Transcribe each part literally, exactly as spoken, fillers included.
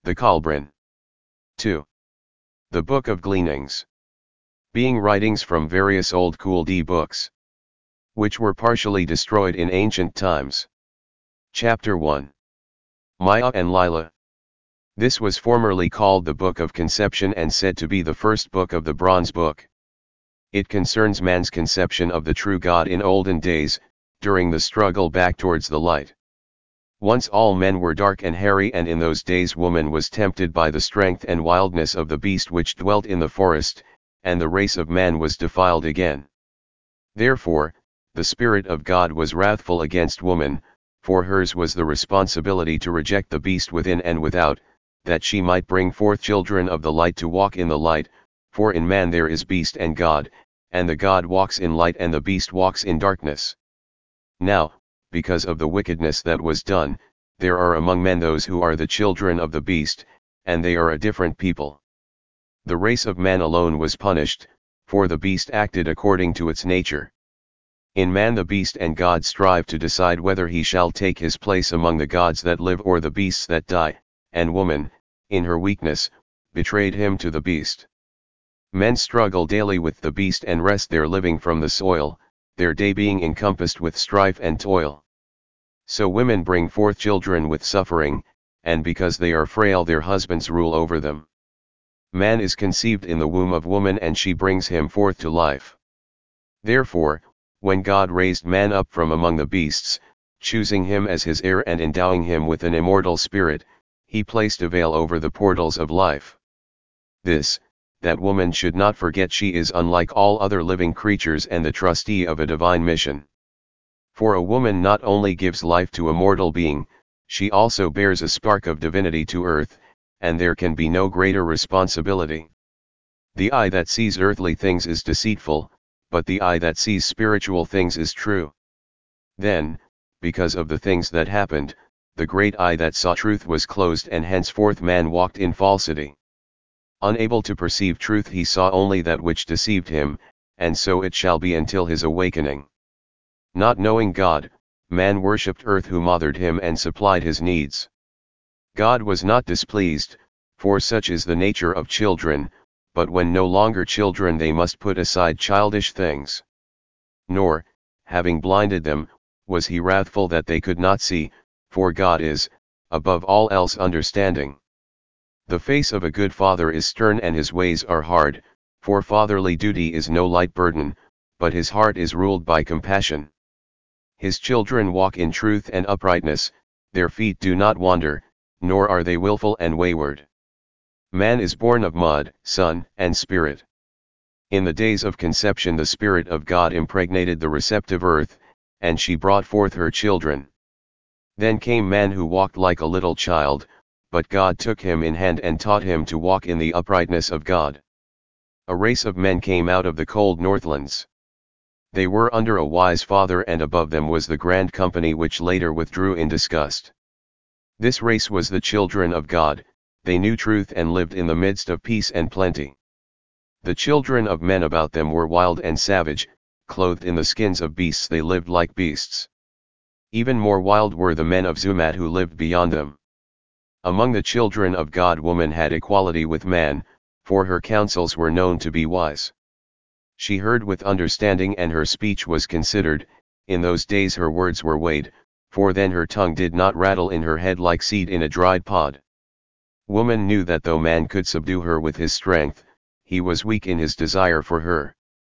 The Cauldron. two. The Book of Gleanings. Being writings from various old Chaldee books, which were partially destroyed in ancient times. Chapter one. Maya and Lila. This was formerly called the Book of Conception and said to be the first book of the Bronze Book. It concerns man's conception of the true God in olden days, during the struggle back towards the light. Once all men were dark and hairy, and in those days woman was tempted by the strength and wildness of the beast which dwelt in the forest, and the race of man was defiled again. Therefore, the Spirit of God was wrathful against woman, for hers was the responsibility to reject the beast within and without, that she might bring forth children of the light to walk in the light, for in man there is beast and God, and the God walks in light and the beast walks in darkness. Now, because of the wickedness that was done, there are among men those who are the children of the beast, and they are a different people. The race of man alone was punished, for the beast acted according to its nature. In man the beast and God strive to decide whether he shall take his place among the gods that live or the beasts that die, and woman, in her weakness, betrayed him to the beast. Men struggle daily with the beast and wrest their living from the soil, their day being encompassed with strife and toil. So women bring forth children with suffering, and because they are frail their husbands rule over them. Man is conceived in the womb of woman and she brings him forth to life. Therefore, when God raised man up from among the beasts, choosing him as his heir and endowing him with an immortal spirit, he placed a veil over the portals of life. This, that woman should not forget she is unlike all other living creatures and the trustee of a divine mission. For a woman not only gives life to a mortal being, she also bears a spark of divinity to earth, and there can be no greater responsibility. The eye that sees earthly things is deceitful, but the eye that sees spiritual things is true. Then, because of the things that happened, the great eye that saw truth was closed, and henceforth man walked in falsity. Unable to perceive truth, he saw only that which deceived him, and so it shall be until his awakening. Not knowing God, man worshipped earth, who mothered him and supplied his needs. God was not displeased, for such is the nature of children, but when no longer children they must put aside childish things. Nor, having blinded them, was he wrathful that they could not see, for God is, above all else, understanding. The face of a good father is stern and his ways are hard, for fatherly duty is no light burden, but his heart is ruled by compassion. His children walk in truth and uprightness, their feet do not wander, nor are they wilful and wayward. Man is born of mud, sun, and spirit. In the days of conception the Spirit of God impregnated the receptive earth, and she brought forth her children. Then came man who walked like a little child, but God took him in hand and taught him to walk in the uprightness of God. A race of men came out of the cold northlands. They were under a wise father, and above them was the grand company which later withdrew in disgust. This race was the children of God, they knew truth and lived in the midst of peace and plenty. The children of men about them were wild and savage, clothed in the skins of beasts they lived like beasts. Even more wild were the men of Zumat who lived beyond them. Among the children of God woman had equality with man, for her counsels were known to be wise. She heard with understanding and her speech was considered, in those days her words were weighed, for then her tongue did not rattle in her head like seed in a dried pod. Woman knew that though man could subdue her with his strength, he was weak in his desire for her.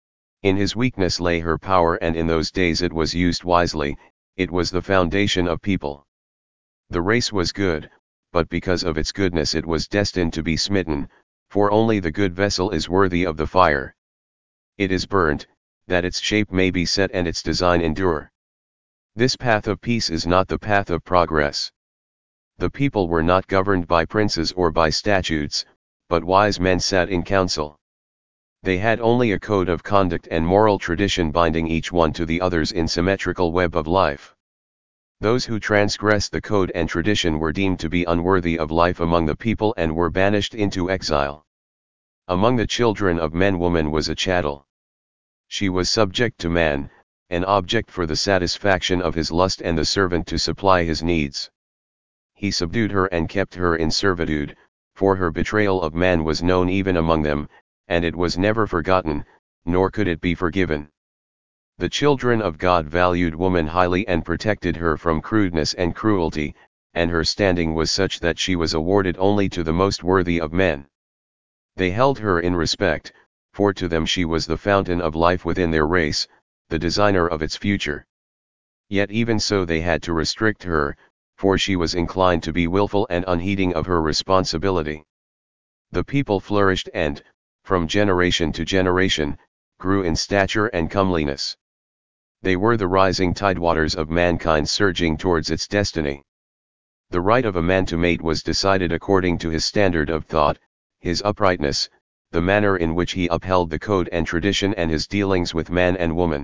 In his weakness lay her power, and in those days it was used wisely, it was the foundation of people. The race was good, but because of its goodness it was destined to be smitten, for only the good vessel is worthy of the fire. It is burnt, that its shape may be set and its design endure. This path of peace is not the path of progress. The people were not governed by princes or by statutes, but wise men sat in council. They had only a code of conduct and moral tradition binding each one to the others in symmetrical web of life. Those who transgressed the code and tradition were deemed to be unworthy of life among the people and were banished into exile. Among the children of men woman was a chattel. She was subject to man, an object for the satisfaction of his lust and the servant to supply his needs. he subdued her and kept her in servitude, for her betrayal of man was known even among them, and it was never forgotten, nor could it be forgiven. The children of God valued woman highly and protected her from crudeness and cruelty, and her standing was such that she was awarded only to the most worthy of men. They held her in respect, for to them she was the fountain of life within their race, the designer of its future. Yet even so they had to restrict her, for she was inclined to be willful and unheeding of her responsibility. The people flourished and, from generation to generation, grew in stature and comeliness. They were the rising tidewaters of mankind surging towards its destiny. The right of a man to mate was decided according to his standard of thought, his uprightness, the manner in which he upheld the code and tradition and his dealings with man and woman.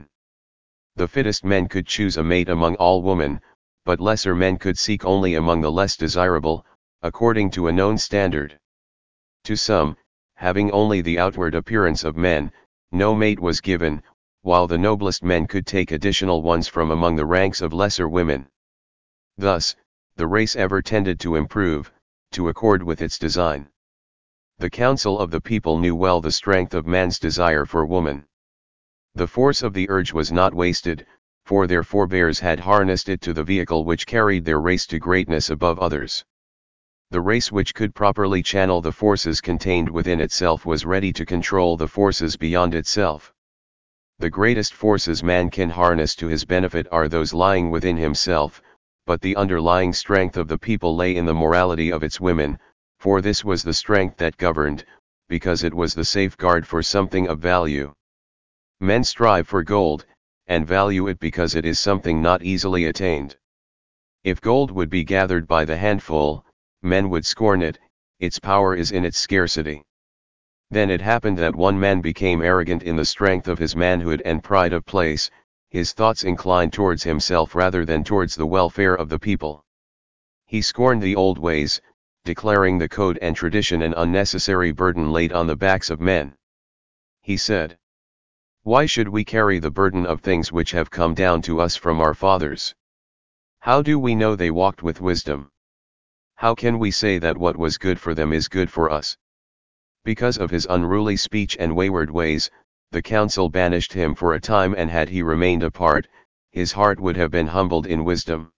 The fittest men could choose a mate among all women, but lesser men could seek only among the less desirable, according to a known standard. To some, having only the outward appearance of men, no mate was given, while the noblest men could take additional ones from among the ranks of lesser women. Thus, the race ever tended to improve, to accord with its design. The council of the people knew well the strength of man's desire for woman. The force of the urge was not wasted, for their forebears had harnessed it to the vehicle which carried their race to greatness above others. The race which could properly channel the forces contained within itself was ready to control the forces beyond itself. The greatest forces man can harness to his benefit are those lying within himself, but the underlying strength of the people lay in the morality of its women, for this was the strength that governed, because it was the safeguard for something of value. Men strive for gold, and value it because it is something not easily attained. If gold would be gathered by the handful, men would scorn it, its power is in its scarcity. Then it happened that one man became arrogant in the strength of his manhood and pride of place, his thoughts inclined towards himself rather than towards the welfare of the people. He scorned the old ways, declaring the code and tradition an unnecessary burden laid on the backs of men. He said, "Why should we carry the burden of things which have come down to us from our fathers? How do we know they walked with wisdom? How can we say that what was good for them is good for us?" Because of his unruly speech and wayward ways, the council banished him for a time, and had he remained apart, his heart would have been humbled in wisdom.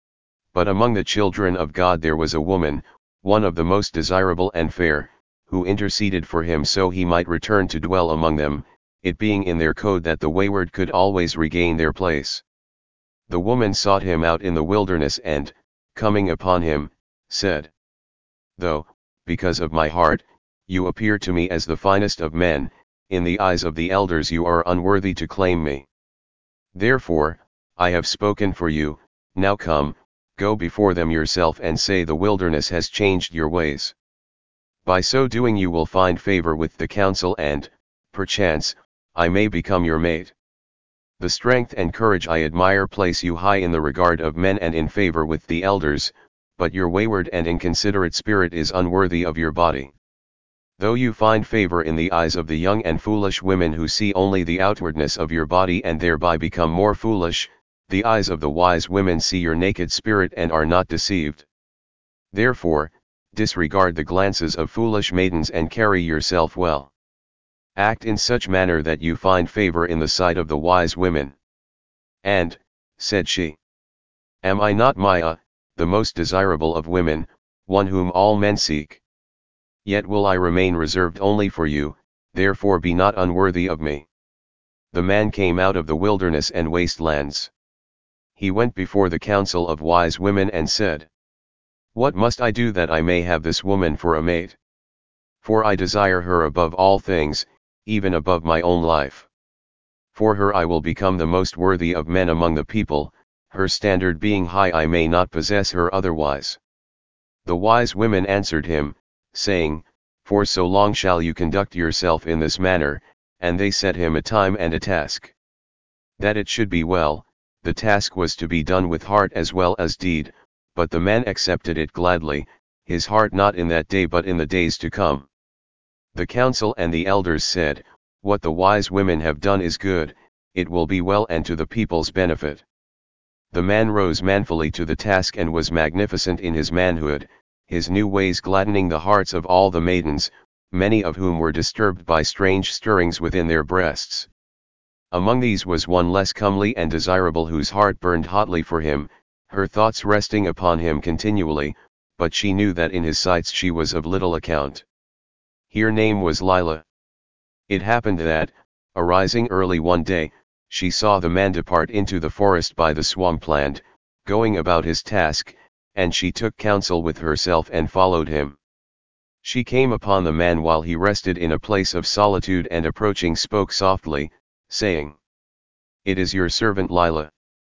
But among the children of God there was a woman, one of the most desirable and fair, who interceded for him so he might return to dwell among them, it being in their code that the wayward could always regain their place. The woman sought him out in the wilderness and, coming upon him, said, "Though, because of my heart, you appear to me as the finest of men, in the eyes of the elders you are unworthy to claim me. Therefore, I have spoken for you, now come, go before them yourself and say the wilderness has changed your ways. By so doing you will find favor with the council and, perchance, I may become your mate. The strength and courage I admire place you high in the regard of men and in favor with the elders, but your wayward and inconsiderate spirit is unworthy of your body. Though you find favor in the eyes of the young and foolish women who see only the outwardness of your body and thereby become more foolish, the eyes of the wise women see your naked spirit and are not deceived. Therefore, disregard the glances of foolish maidens and carry yourself well. Act in such manner that you find favor in the sight of the wise women." And, said she, "Am I not Maya, the most desirable of women, one whom all men seek? Yet will I remain reserved only for you, therefore be not unworthy of me." The man came out of the wilderness and wastelands. He went before the council of wise women and said, "What must I do that I may have this woman for a mate? For I desire her above all things, even above my own life. For her I will become the most worthy of men among the people, her standard being high I may not possess her otherwise." The wise women answered him, saying, "For so long shall you conduct yourself in this manner," and they set him a time and a task. That it should be well, the task was to be done with heart as well as deed, but the man accepted it gladly, his heart not in that day but in the days to come. The council and the elders said, "What the wise women have done is good, it will be well and to the people's benefit." The man rose manfully to the task and was magnificent in his manhood, his new ways gladdening the hearts of all the maidens, many of whom were disturbed by strange stirrings within their breasts. Among these was one less comely and desirable whose heart burned hotly for him, her thoughts resting upon him continually, but she knew that in his sights she was of little account. Her name was Lila. It happened that, arising early one day, she saw the man depart into the forest by the swampland, going about his task, and she took counsel with herself and followed him. She came upon the man while he rested in a place of solitude and approaching spoke softly, saying, "It is your servant Lila.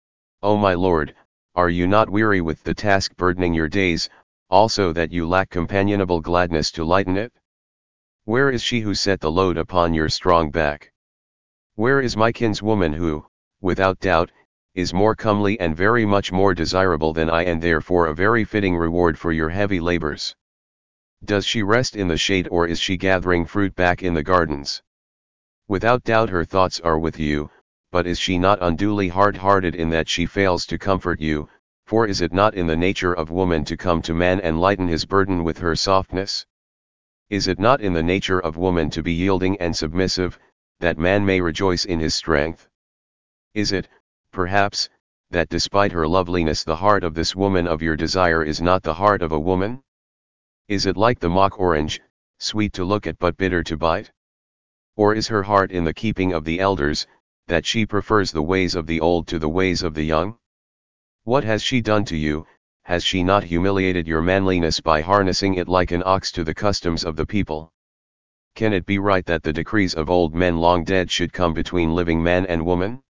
O my lord, are you not weary with the task burdening your days, also that you lack companionable gladness to lighten it? Where is she who set the load upon your strong back? Where is my kinswoman who, without doubt, is more comely and very much more desirable than I, and therefore a very fitting reward for your heavy labors? Does she rest in the shade, or is she gathering fruit back in the gardens? Without doubt her thoughts are with you, but is she not unduly hard-hearted in that she fails to comfort you, for is it not in the nature of woman to come to man and lighten his burden with her softness? Is it not in the nature of woman to be yielding and submissive, that man may rejoice in his strength? Is it, perhaps, that despite her loveliness the heart of this woman of your desire is not the heart of a woman? Is it like the mock orange, sweet to look at but bitter to bite? Or is her heart in the keeping of the elders, that she prefers the ways of the old to the ways of the young? What has she done to you? Has she not humiliated your manliness by harnessing it like an ox to the customs of the people? Can it be right that the decrees of old men long dead should come between living man and woman?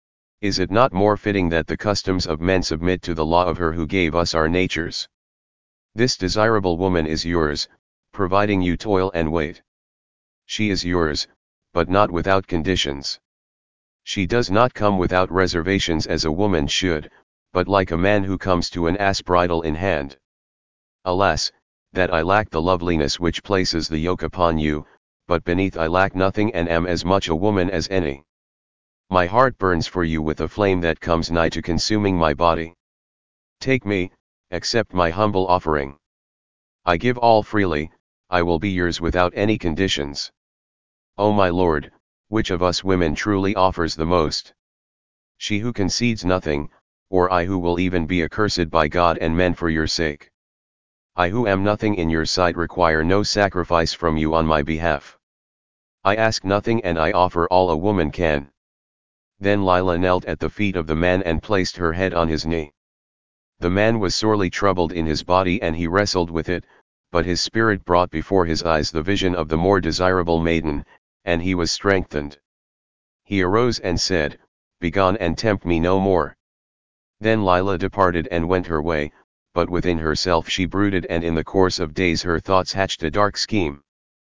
Is it not more fitting that the customs of men submit to the law of her who gave us our natures? This desirable woman is yours, providing you toil and wait. She is yours, but not without conditions. She does not come without reservations as a woman should, but like a man who comes to an ass bridle in hand. Alas, that I lack the loveliness which places the yoke upon you, but beneath I lack nothing and am as much a woman as any. My heart burns for you with a flame that comes nigh to consuming my body. Take me, accept my humble offering. I give all freely, I will be yours without any conditions. O my lord, which of us women truly offers the most? She who concedes nothing, or I who will even be accursed by God and men for your sake? I who am nothing in your sight require no sacrifice from you on my behalf. I ask nothing and I offer all a woman can. Then Lila knelt at the feet of the man and placed her head on his knee. The man was sorely troubled in his body and he wrestled with it, but his spirit brought before his eyes the vision of the more desirable maiden, and he was strengthened. He arose and said, "Begone and tempt me no more." Then Lila departed and went her way, but within herself she brooded, and in the course of days her thoughts hatched a dark scheme.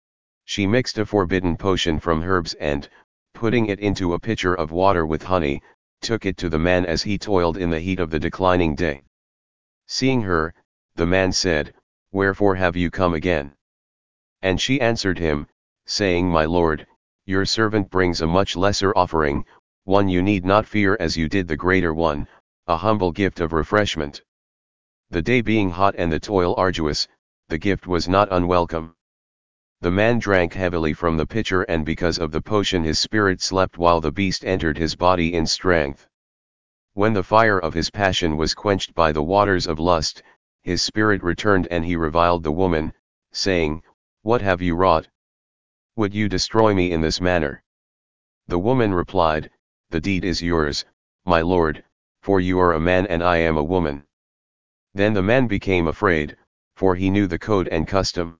She mixed a forbidden potion from herbs and, putting it into a pitcher of water with honey, took it to the man as he toiled in the heat of the declining day. Seeing her, the man said, "Wherefore have you come again?" And she answered him, saying, "My lord, your servant brings a much lesser offering, one you need not fear as you did the greater one, a humble gift of refreshment." The day being hot and the toil arduous, the gift was not unwelcome. The man drank heavily from the pitcher, and because of the potion his spirit slept while the beast entered his body in strength. When the fire of his passion was quenched by the waters of lust, his spirit returned and he reviled the woman, saying, "What have you wrought? Would you destroy me in this manner?" The woman replied, "The deed is yours, my lord, for you are a man and I am a woman." Then the man became afraid, for he knew the code and custom.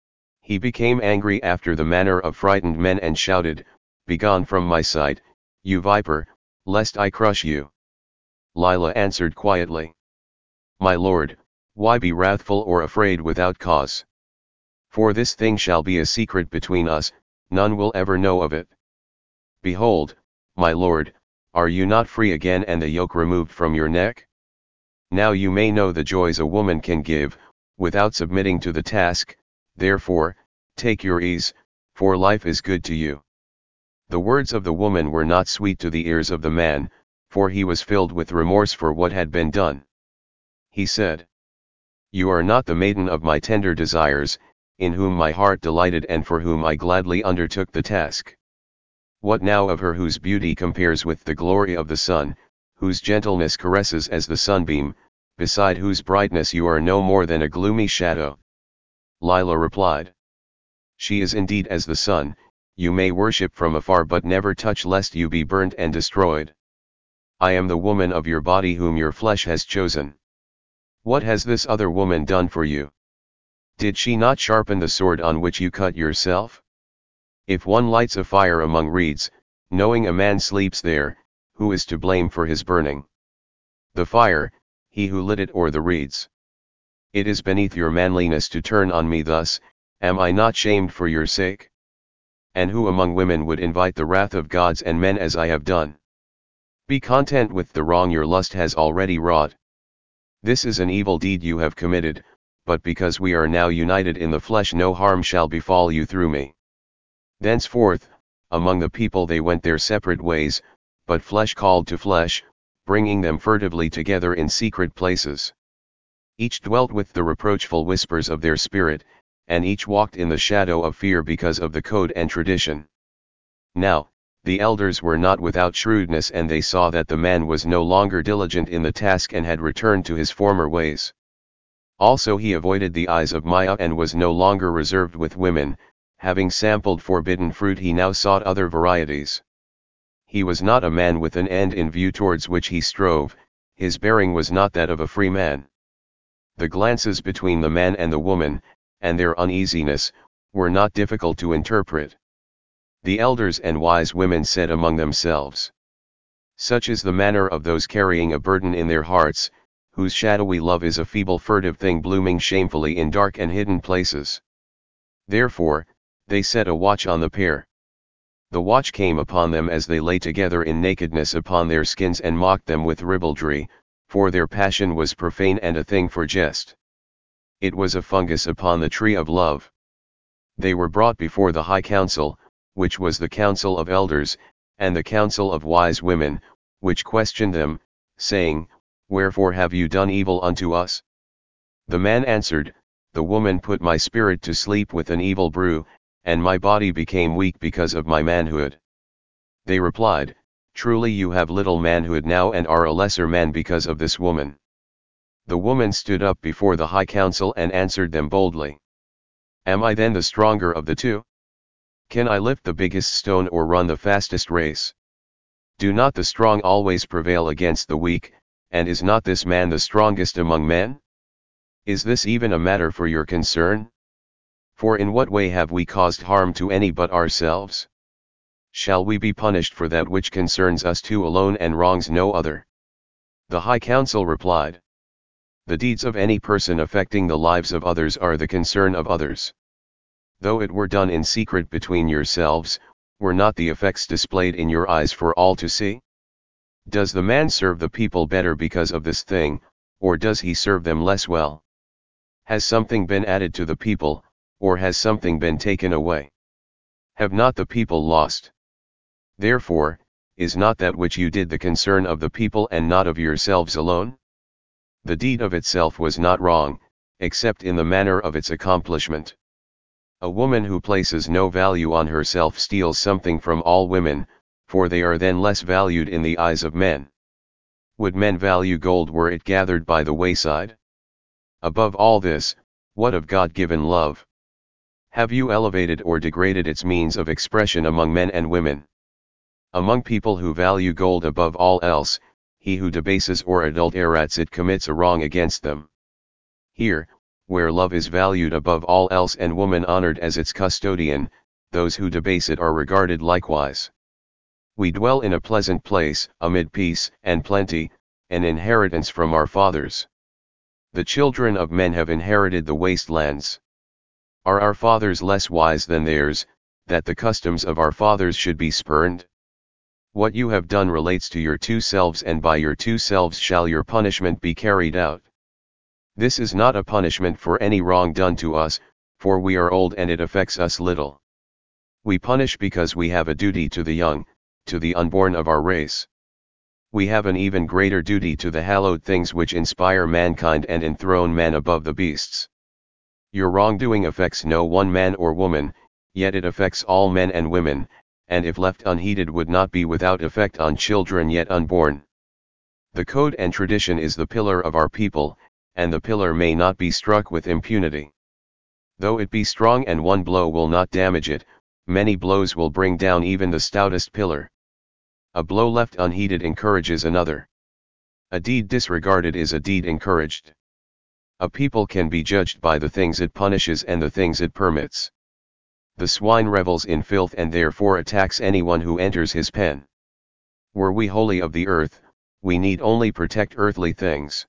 He became angry after the manner of frightened men and shouted, "Begone from my sight, you viper, lest I crush you." Lila answered quietly, "My lord, why be wrathful or afraid without cause? For this thing shall be a secret between us, none will ever know of it. Behold, my lord, are you not free again and the yoke removed from your neck? Now you may know the joys a woman can give, without submitting to the task, therefore, take your ease, for life is good to you." The words of the woman were not sweet to the ears of the man, for he was filled with remorse for what had been done. He said, "You are not the maiden of my tender desires, in whom my heart delighted and for whom I gladly undertook the task. What now of her whose beauty compares with the glory of the sun, whose gentleness caresses as the sunbeam, beside whose brightness you are no more than a gloomy shadow?" Lila replied, "She is indeed as the sun, you may worship from afar but never touch lest you be burnt and destroyed. I am the woman of your body whom your flesh has chosen. What has this other woman done for you? Did she not sharpen the sword on which you cut yourself? If one lights a fire among reeds, knowing a man sleeps there, who is to blame for his burning? The fire, he who lit it or the reeds? It is beneath your manliness to turn on me thus, am I not shamed for your sake? And who among women would invite the wrath of gods and men as I have done? Be content with the wrong your lust has already wrought. This is an evil deed you have committed, but because we are now united in the flesh no harm shall befall you through me." Thenceforth, among the people they went their separate ways, but flesh called to flesh, bringing them furtively together in secret places. Each dwelt with the reproachful whispers of their spirit, and each walked in the shadow of fear because of the code and tradition. Now, the elders were not without shrewdness and they saw that the man was no longer diligent in the task and had returned to his former ways. Also he avoided the eyes of Maya and was no longer reserved with women, having sampled forbidden fruit he now sought other varieties. He was not a man with an end in view towards which he strove, his bearing was not that of a free man. The glances between the man and the woman, and their uneasiness, were not difficult to interpret. The elders and wise women said among themselves, "Such is the manner of those carrying a burden in their hearts, whose shadowy love is a feeble furtive thing blooming shamefully in dark and hidden places." Therefore, they set a watch on the pair. The watch came upon them as they lay together in nakedness upon their skins and mocked them with ribaldry, for their passion was profane and a thing for jest. It was a fungus upon the tree of love. They were brought before the high council, which was the council of elders, and the council of wise women, which questioned them, saying, "Wherefore have you done evil unto us?" The man answered, "The woman put my spirit to sleep with an evil brew, and my body became weak because of my manhood." They replied, "Truly you have little manhood now and are a lesser man because of this woman." The woman stood up before the high council and answered them boldly, "Am I then the stronger of the two? Can I lift the biggest stone or run the fastest race? Do not the strong always prevail against the weak, and is not this man the strongest among men? Is this even a matter for your concern? For in what way have we caused harm to any but ourselves? Shall we be punished for that which concerns us two alone and wrongs no other?" The high council replied, "The deeds of any person affecting the lives of others are the concern of others. Though it were done in secret between yourselves, were not the effects displayed in your eyes for all to see? Does the man serve the people better because of this thing, or does he serve them less well? Has something been added to the people, or has something been taken away? Have not the people lost? Therefore, is not that which you did the concern of the people and not of yourselves alone? The deed of itself was not wrong, except in the manner of its accomplishment. A woman who places no value on herself steals something from all women, for they are then less valued in the eyes of men. Would men value gold were it gathered by the wayside? Above all this, what of God-given love? Have you elevated or degraded its means of expression among men and women? Among people who value gold above all else, he who debases or adulterates it commits a wrong against them. Here, where love is valued above all else and woman honored as its custodian, those who debase it are regarded likewise. We dwell in a pleasant place, amid peace and plenty, an inheritance from our fathers. The children of men have inherited the wastelands. Are our fathers less wise than theirs, that the customs of our fathers should be spurned? What you have done relates to your two selves, and by your two selves shall your punishment be carried out. This is not a punishment for any wrong done to us, for we are old and it affects us little. We punish because we have a duty to the young, to the unborn of our race. we have an even greater duty to the hallowed things which inspire mankind and enthrone man above the beasts. Your wrongdoing affects no one man or woman, yet it affects all men and women, and if left unheeded would not be without effect on children yet unborn. The code and tradition is the pillar of our people, and the pillar may not be struck with impunity. Though it be strong and one blow will not damage it, many blows will bring down even the stoutest pillar. A blow left unheeded encourages another. A deed disregarded is a deed encouraged. A people can be judged by the things it punishes and the things it permits. The swine revels in filth and therefore attacks anyone who enters his pen. Were we wholly of the earth, we need only protect earthly things.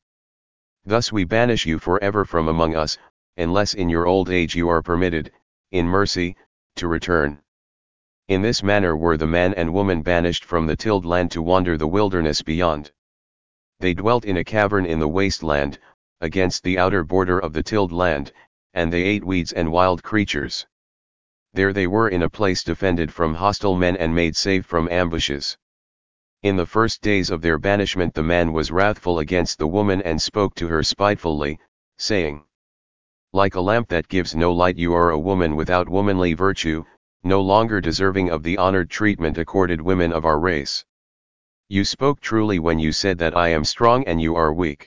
Thus we banish you forever from among us, unless in your old age you are permitted, in mercy, to return. In this manner were the man and woman banished from the tilled land to wander the wilderness beyond. They dwelt in a cavern in the wasteland, against the outer border of the tilled land, and they ate weeds and wild creatures. There they were in a place defended from hostile men and made safe from ambushes. In the first days of their banishment the man was wrathful against the woman and spoke to her spitefully, saying, "Like a lamp that gives no light you are a woman without womanly virtue, no longer deserving of the honored treatment accorded women of our race. You spoke truly when you said that I am strong and you are weak.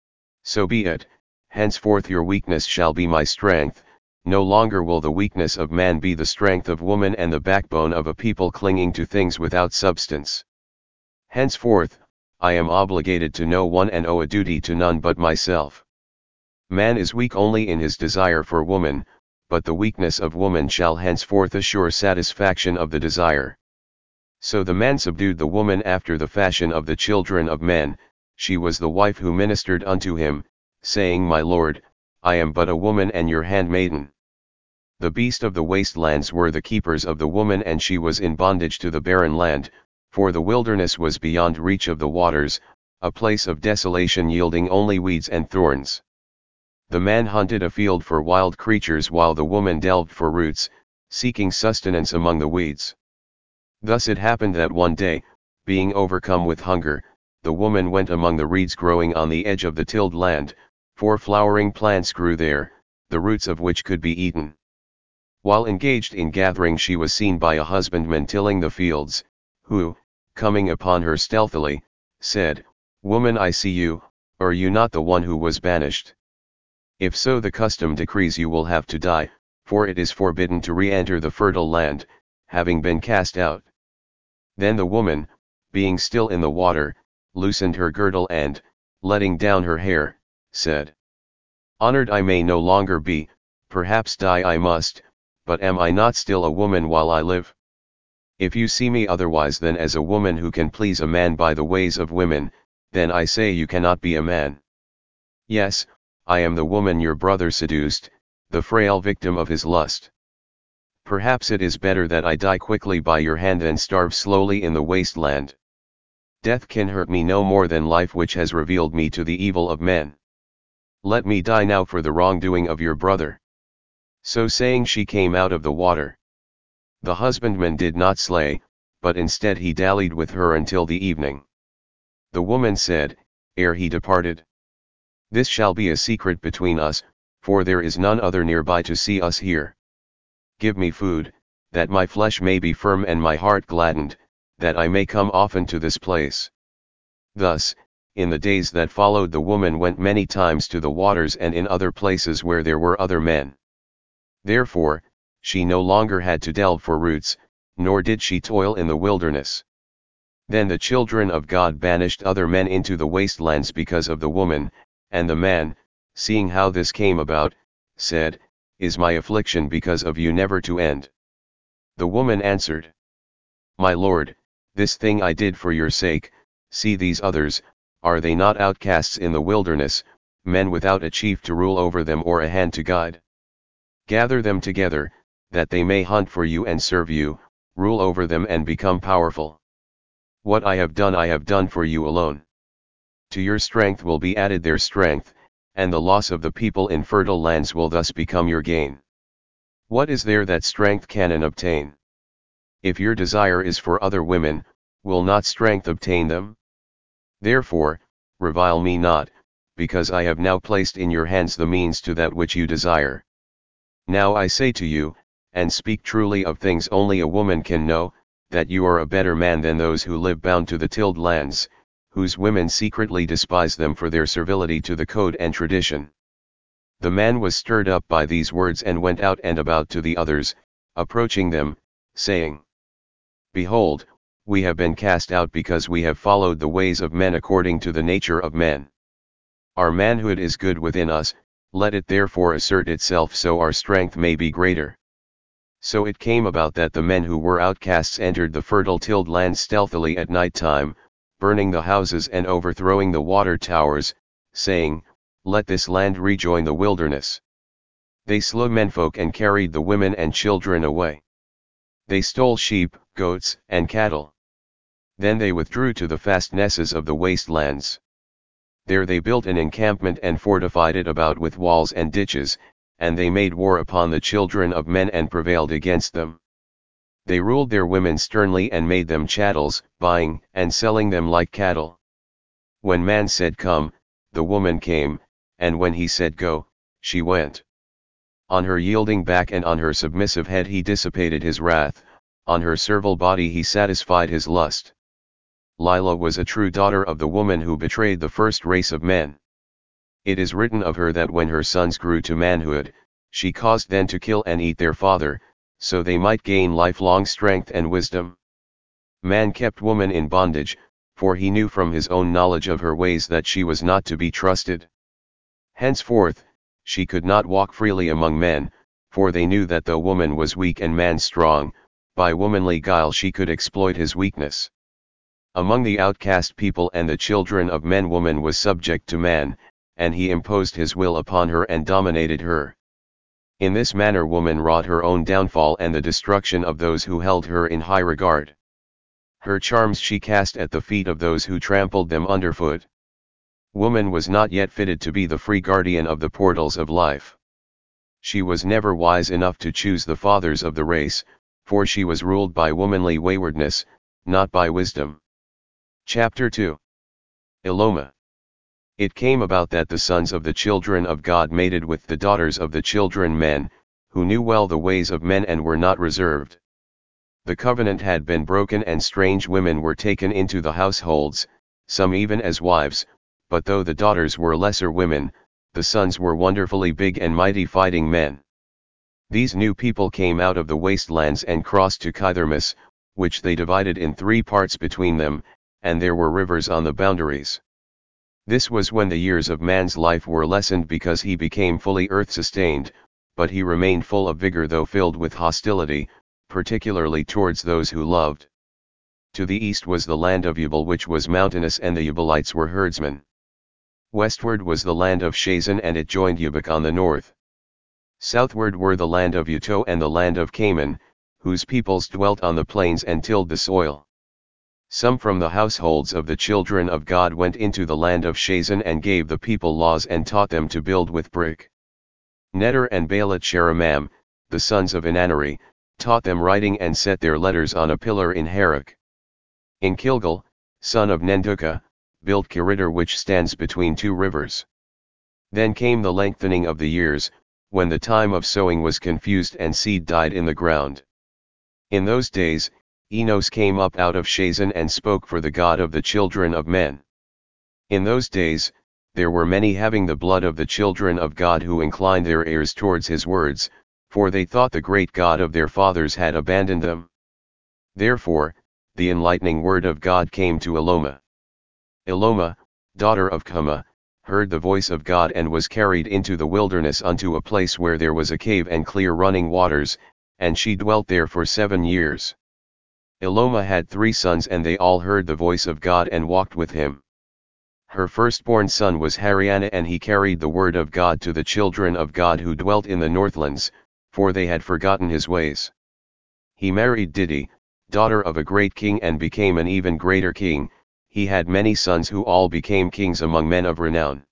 So be it, henceforth your weakness shall be my strength, no longer will the weakness of man be the strength of woman and the backbone of a people clinging to things without substance. Henceforth, I am obligated to no one and owe a duty to none but myself. Man is weak only in his desire for woman, but the weakness of woman shall henceforth assure satisfaction of the desire." So the man subdued the woman after the fashion of the children of men, she was the wife who ministered unto him, saying, "My lord, I am but a woman and your handmaiden." The beast of the wastelands were the keepers of the woman and she was in bondage to the barren land, for the wilderness was beyond reach of the waters, a place of desolation yielding only weeds and thorns. The man hunted a field for wild creatures while the woman delved for roots, seeking sustenance among the weeds. Thus it happened that one day, being overcome with hunger, the woman went among the reeds growing on the edge of the tilled land, for flowering plants grew there, the roots of which could be eaten. While engaged in gathering she was seen by a husbandman tilling the fields, who, coming upon her stealthily, said, "Woman, I see you, are you not the one who was banished? If so, the custom decrees you will have to die, for it is forbidden to re-enter the fertile land, having been cast out." Then the woman, being still in the water, loosened her girdle and, letting down her hair, said, "Honored I may no longer be, perhaps die I must, but am I not still a woman while I live? If you see me otherwise than as a woman who can please a man by the ways of women, then I say you cannot be a man. Yes, I am the woman your brother seduced, the frail victim of his lust. Perhaps it is better that I die quickly by your hand than starve slowly in the wasteland. Death can hurt me no more than life, which has revealed me to the evil of men. Let me die now for the wrongdoing of your brother." So saying she came out of the water. The husbandman did not slay, but instead he dallied with her until the evening. The woman said, ere he departed, "This shall be a secret between us, for there is none other nearby to see us here. Give me food, that my flesh may be firm and my heart gladdened, that I may come often to this place." Thus, in the days that followed the woman went many times to the waters and in other places where there were other men. Therefore, she no longer had to delve for roots, nor did she toil in the wilderness. Then the children of God banished other men into the wastelands because of the woman, and the man, seeing how this came about, said, "Is my affliction because of you never to end?" The woman answered, "My lord, this thing I did for your sake. See these others, are they not outcasts in the wilderness, men without a chief to rule over them or a hand to guide? Gather them together, that they may hunt for you and serve you, rule over them and become powerful. What I have done I have done for you alone. To your strength will be added their strength, and the loss of the people in fertile lands will thus become your gain. What is there that strength can obtain? If your desire is for other women, will not strength obtain them? Therefore, revile me not, because I have now placed in your hands the means to that which you desire. Now I say to you, and speak truly of things only a woman can know, that you are a better man than those who live bound to the tilled lands, whose women secretly despise them for their servility to the code and tradition. The man was stirred up by these words and went out and about to the others, approaching them, saying, Behold, we have been cast out because we have followed the ways of men according to the nature of men. Our manhood is good within us, let it therefore assert itself so our strength may be greater. So it came about that the men who were outcasts entered the fertile tilled land stealthily at night time, burning the houses and overthrowing the water towers, saying, Let this land rejoin the wilderness. They slew menfolk and carried the women and children away. They stole sheep, goats, and cattle. Then they withdrew to the fastnesses of the wastelands. There they built an encampment and fortified it about with walls and ditches, and they made war upon the children of men and prevailed against them. They ruled their women sternly and made them chattels, buying and selling them like cattle. When man said come, the woman came, and when he said go, she went. On her yielding back and on her submissive head he dissipated his wrath, on her servile body he satisfied his lust. Lila was a true daughter of the woman who betrayed the first race of men. It is written of her that when her sons grew to manhood, she caused them to kill and eat their father, so they might gain lifelong strength and wisdom. Man kept woman in bondage, for he knew from his own knowledge of her ways that she was not to be trusted. Henceforth, she could not walk freely among men, for they knew that though woman was weak and man strong, by womanly guile she could exploit his weakness. Among the outcast people and the children of men woman was subject to man, and he imposed his will upon her and dominated her. In this manner woman wrought her own downfall and the destruction of those who held her in high regard. Her charms she cast at the feet of those who trampled them underfoot. Woman was not yet fitted to be the free guardian of the portals of life. She was never wise enough to choose the fathers of the race, for she was ruled by womanly waywardness, not by wisdom. Chapter two. Eloma. It came about that the sons of the children of God mated with the daughters of the children men, who knew well the ways of men and were not reserved. The covenant had been broken and strange women were taken into the households, some even as wives, but though the daughters were lesser women, the sons were wonderfully big and mighty fighting men. These new people came out of the wastelands and crossed to Kythermus, which they divided in three parts between them, and there were rivers on the boundaries. This was when the years of man's life were lessened because he became fully earth-sustained, but he remained full of vigor though filled with hostility, particularly towards those who loved. To the east was the land of Yubal which was mountainous and the Yubalites were herdsmen. Westward was the land of Shazan and it joined Yubak on the north. Southward were the land of Uto and the land of Canaan, whose peoples dwelt on the plains and tilled the soil. Some from the households of the children of God went into the land of Shazan and gave the people laws and taught them to build with brick. Neter and Baalat Sheramam, the sons of Ananari, taught them writing and set their letters on a pillar in Harak. In Kilgal, son of Nenduka, built Kiritter which stands between two rivers. Then came the lengthening of the years, when the time of sowing was confused and seed died in the ground. In those days, Enos came up out of Shazan and spoke for the God of the children of men. In those days, there were many having the blood of the children of God who inclined their ears towards his words, for they thought the great God of their fathers had abandoned them. Therefore, the enlightening word of God came to Eloma. Eloma, daughter of Kama, heard the voice of God and was carried into the wilderness unto a place where there was a cave and clear running waters, and she dwelt there for seven years. Eloma had three sons and they all heard the voice of God and walked with him. Her firstborn son was Hariana and he carried the word of God to the children of God who dwelt in the northlands, for they had forgotten his ways. He married Didi, daughter of a great king and became an even greater king. He had many sons who all became kings among men of renown.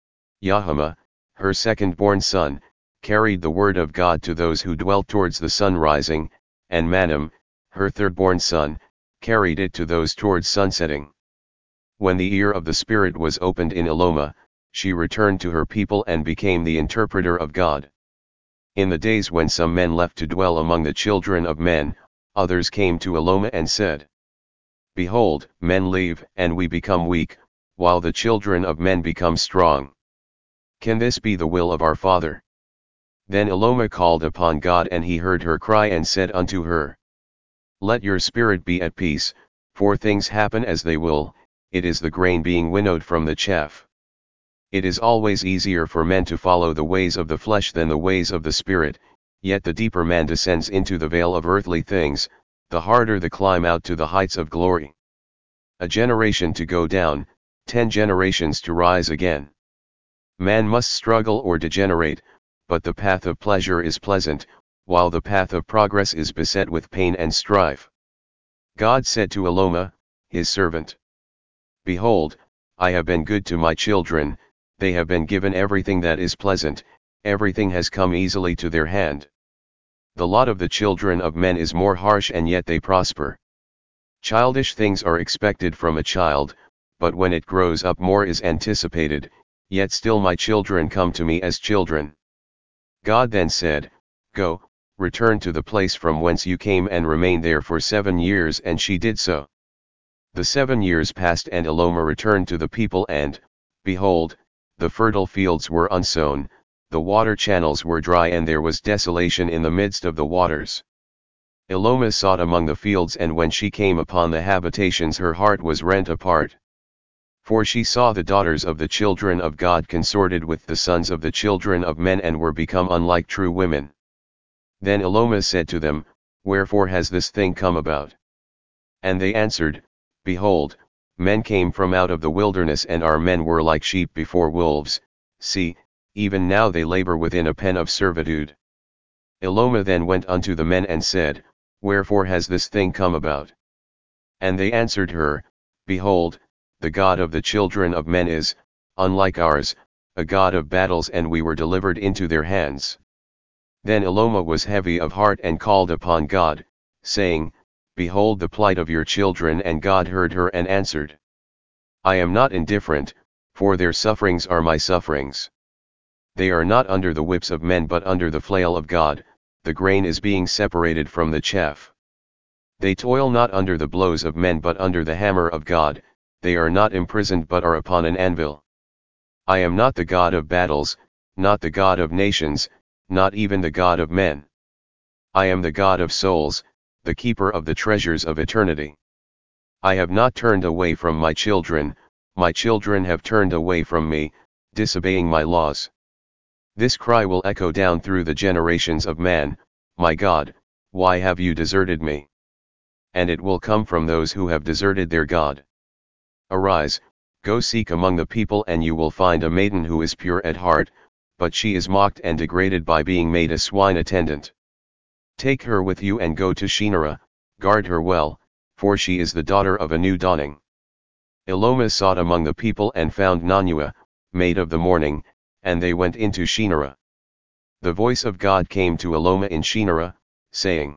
Yahama, her second-born son, carried the word of God to those who dwelt towards the sun rising, and Manam, her third-born son, carried it to those towards sunsetting. When the ear of the Spirit was opened in Eloma, she returned to her people and became the interpreter of God. In the days when some men left to dwell among the children of men, others came to Eloma and said, Behold, men leave, and we become weak, while the children of men become strong. Can this be the will of our Father? Then Eloma called upon God, and he heard her cry and said unto her, Let your spirit be at peace, for things happen as they will. It is the grain being winnowed from the chaff. It is always easier for men to follow the ways of the flesh than the ways of the Spirit, yet the deeper man descends into the vale of earthly things, the harder the climb out to the heights of glory. A generation to go down, ten generations to rise again. Man must struggle or degenerate, but the path of pleasure is pleasant, while the path of progress is beset with pain and strife. God said to Eloma, his servant, Behold, I have been good to my children, they have been given everything that is pleasant, everything has come easily to their hand. The lot of the children of men is more harsh, and yet they prosper. Childish things are expected from a child, but when it grows up more is anticipated, yet still my children come to me as children. God then said, Go, return to the place from whence you came and remain there for seven years, and she did so. The seven years passed, and Eloma returned to the people, and, behold, the fertile fields were unsown, the water channels were dry, and there was desolation in the midst of the waters. Eloma sought among the fields, and when she came upon the habitations her heart was rent apart. For she saw the daughters of the children of God consorted with the sons of the children of men, and were become unlike true women. Then Eloma said to them, Wherefore has this thing come about? And they answered, Behold, men came from out of the wilderness, and our men were like sheep before wolves. See, even now they labor within a pen of servitude. Eloma then went unto the men and said, Wherefore has this thing come about? And they answered her, Behold, the God of the children of men is, unlike ours, a God of battles, and we were delivered into their hands. Then Eloma was heavy of heart and called upon God, saying, Behold the plight of your children, and God heard her and answered. I am not indifferent, for their sufferings are my sufferings. They are not under the whips of men but under the flail of God, the grain is being separated from the chaff. They toil not under the blows of men but under the hammer of God, they are not imprisoned but are upon an anvil. I am not the God of battles, not the God of nations, not even the God of men. I am the God of souls, the keeper of the treasures of eternity. I have not turned away from my children, my children have turned away from me, disobeying my laws. This cry will echo down through the generations of man, My God, why have you deserted me? And it will come from those who have deserted their God. Arise, go seek among the people, and you will find a maiden who is pure at heart, but she is mocked and degraded by being made a swine attendant. Take her with you and go to Shinar, guard her well, for she is the daughter of a new dawning. Eloma sought among the people and found Nanua, maid of the morning, and they went into Shinar. The voice of God came to Eloma in Shinar, saying,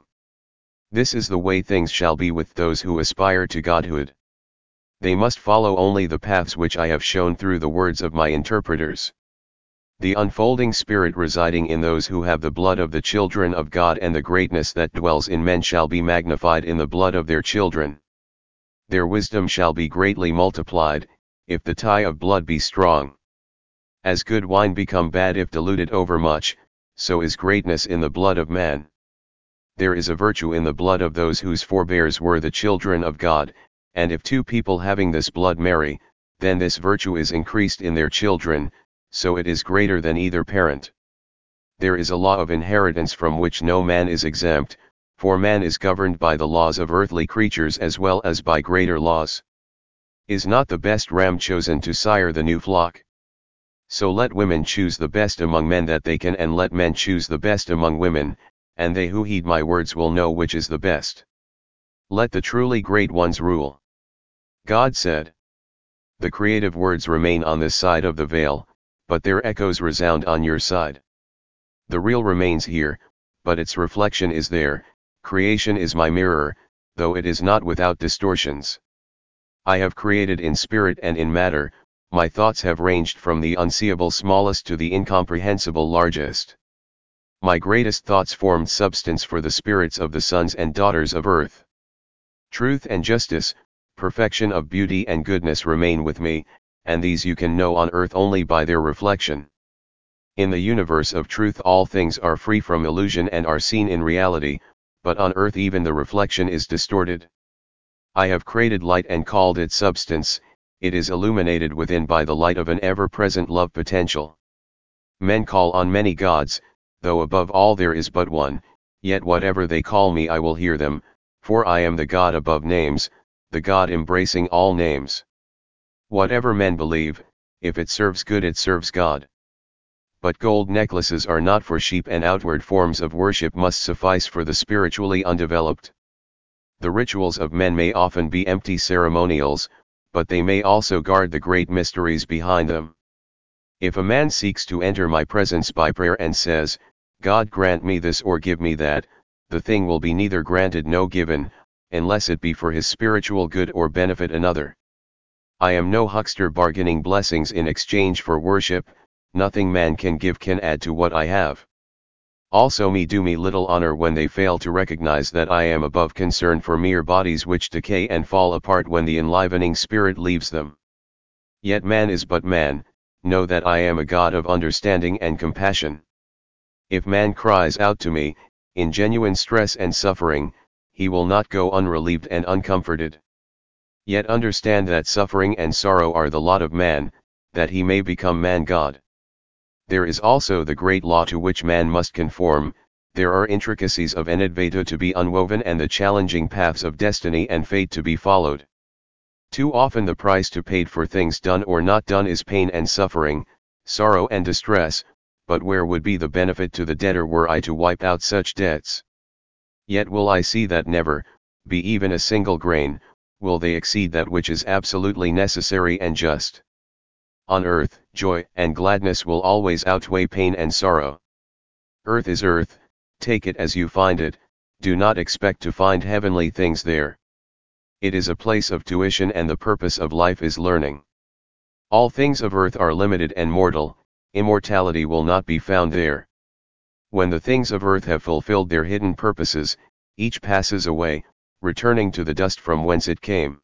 This is the way things shall be with those who aspire to godhood. They must follow only the paths which I have shown through the words of my interpreters. The unfolding Spirit residing in those who have the blood of the children of God and the greatness that dwells in men shall be magnified in the blood of their children. Their wisdom shall be greatly multiplied, if the tie of blood be strong. As good wine become bad if diluted overmuch, so is greatness in the blood of man. There is a virtue in the blood of those whose forebears were the children of God, and if two people having this blood marry, then this virtue is increased in their children, so it is greater than either parent. There is a law of inheritance from which no man is exempt, for man is governed by the laws of earthly creatures as well as by greater laws. Is not the best ram chosen to sire the new flock? So let women choose the best among men that they can, and let men choose the best among women, and they who heed my words will know which is the best. Let the truly great ones rule. God said. The creative words remain on this side of the veil, but their echoes resound on your side. The real remains here, but its reflection is there. Creation is my mirror, though it is not without distortions. I have created in spirit and in matter, my thoughts have ranged from the unseeable smallest to the incomprehensible largest. My greatest thoughts formed substance for the spirits of the sons and daughters of earth. Truth and justice, perfection of beauty and goodness remain with me, and these you can know on earth only by their reflection. In the universe of truth all things are free from illusion and are seen in reality, but on earth even the reflection is distorted. I have created light and called it substance, it is illuminated within by the light of an ever-present love potential. Men call on many gods, though above all there is but one, yet whatever they call me I will hear them, for I am the God above names, the God embracing all names. Whatever men believe, if it serves good it serves God. But gold necklaces are not for sheep and outward forms of worship must suffice for the spiritually undeveloped. The rituals of men may often be empty ceremonials, but they may also guard the great mysteries behind them. If a man seeks to enter my presence by prayer and says, God grant me this or give me that, the thing will be neither granted nor given, unless it be for his spiritual good or benefit another. I am no huckster bargaining blessings in exchange for worship, nothing man can give can add to what I have. Also me do me little honor when they fail to recognize that I am above concern for mere bodies which decay and fall apart when the enlivening spirit leaves them. Yet man is but man, know that I am a God of understanding and compassion. If man cries out to me, in genuine stress and suffering, he will not go unrelieved and uncomforted. Yet understand that suffering and sorrow are the lot of man, that he may become man-God. There is also the great law to which man must conform, there are intricacies of Anadvaita to be unwoven and the challenging paths of destiny and fate to be followed. Too often the price to pay for things done or not done is pain and suffering, sorrow and distress, but where would be the benefit to the debtor were I to wipe out such debts? Yet will I see that never, be even a single grain, will they exceed that which is absolutely necessary and just. On earth, joy and gladness will always outweigh pain and sorrow. Earth is earth, take it as you find it, do not expect to find heavenly things there. It is a place of tuition and the purpose of life is learning. All things of earth are limited and mortal, immortality will not be found there. When the things of earth have fulfilled their hidden purposes, each passes away, returning to the dust from whence it came.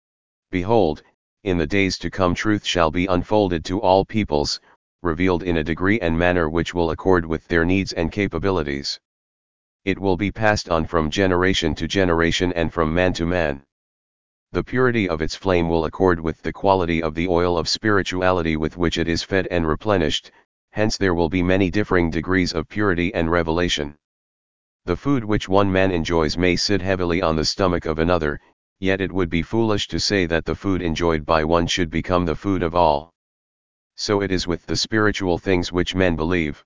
Behold, in the days to come truth shall be unfolded to all peoples, revealed in a degree and manner which will accord with their needs and capabilities. It will be passed on from generation to generation and from man to man. The purity of its flame will accord with the quality of the oil of spirituality with which it is fed and replenished, hence there will be many differing degrees of purity and revelation. The food which one man enjoys may sit heavily on the stomach of another, yet it would be foolish to say that the food enjoyed by one should become the food of all. So it is with the spiritual things which men believe.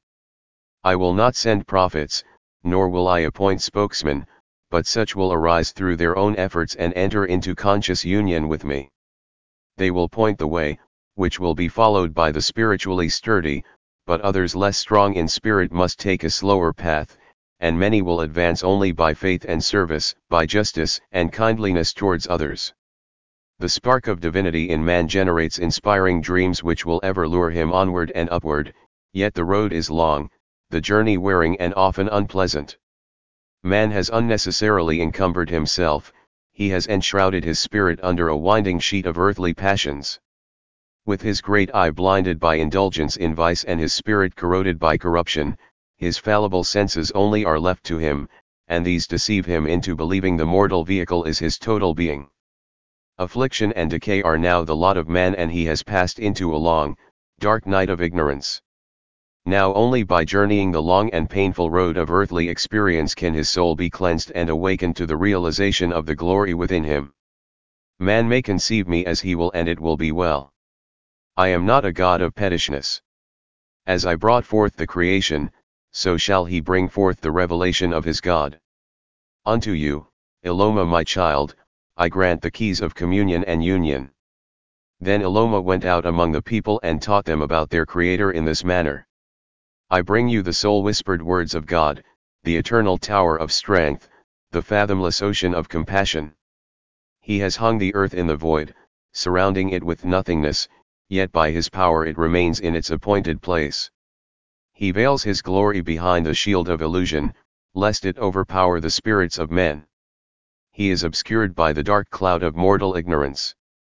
I will not send prophets, nor will I appoint spokesmen, but such will arise through their own efforts and enter into conscious union with me. They will point the way, which will be followed by the spiritually sturdy, but others less strong in spirit must take a slower path, and many will advance only by faith and service, by justice and kindliness towards others. The spark of divinity in man generates inspiring dreams which will ever lure him onward and upward, yet the road is long, the journey wearing and often unpleasant. Man has unnecessarily encumbered himself, he has enshrouded his spirit under a winding sheet of earthly passions. With his great eye blinded by indulgence in vice and his spirit corroded by corruption, his fallible senses only are left to him, and these deceive him into believing the mortal vehicle is his total being. Affliction and decay are now the lot of man and he has passed into a long, dark night of ignorance. Now only by journeying the long and painful road of earthly experience can his soul be cleansed and awakened to the realization of the glory within him. Man may conceive me as he will and it will be well. I am not a God of pettishness. As I brought forth the creation, so shall he bring forth the revelation of his God. Unto you, Eloma my child, I grant the keys of communion and union. Then Eloma went out among the people and taught them about their Creator in this manner. I bring you the soul-whispered words of God, the eternal tower of strength, the fathomless ocean of compassion. He has hung the earth in the void, surrounding it with nothingness, yet by his power it remains in its appointed place. He veils his glory behind the shield of illusion, lest it overpower the spirits of men. He is obscured by the dark cloud of mortal ignorance.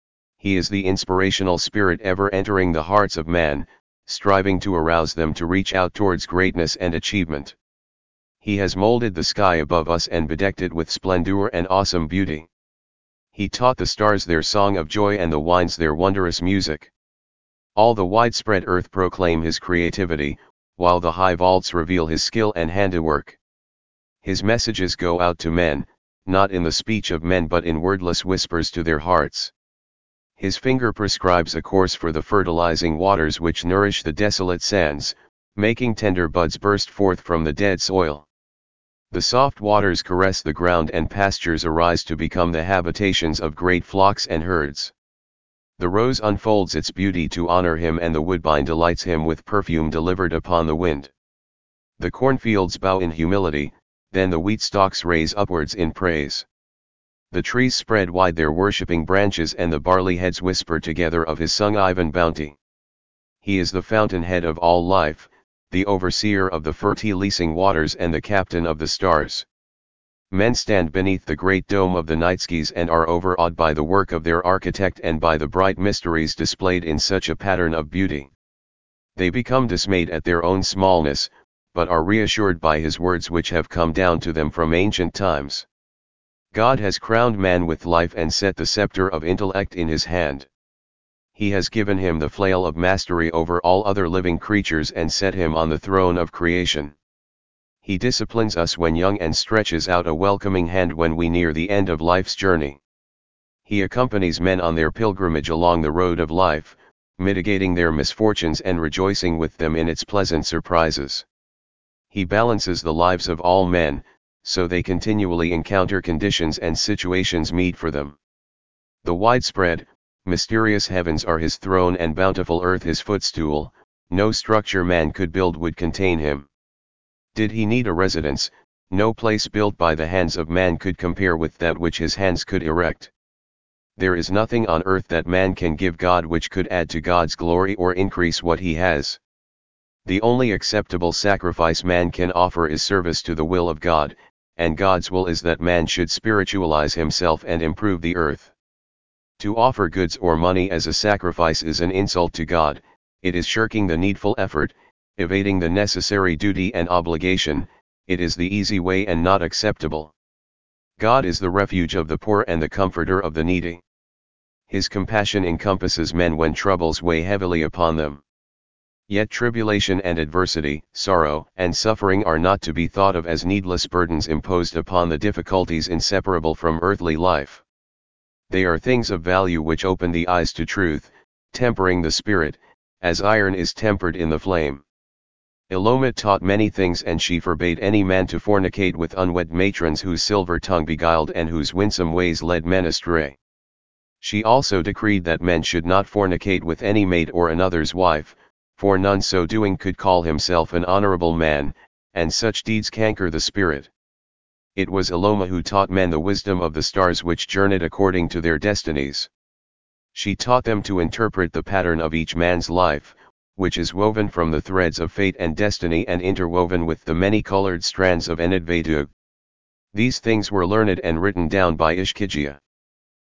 He is the inspirational spirit ever entering the hearts of man, striving to arouse them to reach out towards greatness and achievement. He has molded the sky above us and bedecked it with splendor and awesome beauty. He taught the stars their song of joy and the winds their wondrous music. All the widespread earth proclaim his creativity, while the high vaults reveal his skill and handiwork. His messages go out to men, not in the speech of men but in wordless whispers to their hearts. His finger prescribes a course for the fertilizing waters which nourish the desolate sands, making tender buds burst forth from the dead soil. The soft waters caress the ground and pastures arise to become the habitations of great flocks and herds. The rose unfolds its beauty to honor him and the woodbine delights him with perfume delivered upon the wind. The cornfields bow in humility, then the wheat stalks raise upwards in praise. The trees spread wide their worshipping branches and the barley heads whisper together of his sung-iven bounty. He is the fountainhead of all life, the overseer of the fertilizing waters and the captain of the stars. Men stand beneath the great dome of the night skies and are overawed by the work of their architect and by the bright mysteries displayed in such a pattern of beauty. They become dismayed at their own smallness, but are reassured by his words which have come down to them from ancient times. God has crowned man with life and set the scepter of intellect in his hand. He has given him the flail of mastery over all other living creatures and set him on the throne of creation. He disciplines us when young and stretches out a welcoming hand when we near the end of life's journey. He accompanies men on their pilgrimage along the road of life, mitigating their misfortunes and rejoicing with them in its pleasant surprises. He balances the lives of all men, so they continually encounter conditions and situations meet for them. The widespread, mysterious heavens are his throne and bountiful earth his footstool, no structure man could build would contain him. Did he need a residence, no place built by the hands of man could compare with that which his hands could erect. There is nothing on earth that man can give God which could add to God's glory or increase what he has. The only acceptable sacrifice man can offer is service to the will of God, and God's will is that man should spiritualize himself and improve the earth. To offer goods or money as a sacrifice is an insult to God, it is shirking the needful effort, evading the necessary duty and obligation, it is the easy way and not acceptable. God is the refuge of the poor and the comforter of the needy. His compassion encompasses men when troubles weigh heavily upon them. Yet tribulation and adversity, sorrow and suffering are not to be thought of as needless burdens imposed upon the difficulties inseparable from earthly life. They are things of value which open the eyes to truth, tempering the spirit, as iron is tempered in the flame. Eloma taught many things and she forbade any man to fornicate with unwed matrons whose silver tongue beguiled and whose winsome ways led men astray. She also decreed that men should not fornicate with any maid or another's wife, for none so doing could call himself an honorable man, and such deeds canker the spirit. It was Eloma who taught men the wisdom of the stars which journeyed according to their destinies. She taught them to interpret the pattern of each man's life, which is woven from the threads of fate and destiny and interwoven with the many-colored strands of Enidvedug. These things were learned and written down by Ishkijia.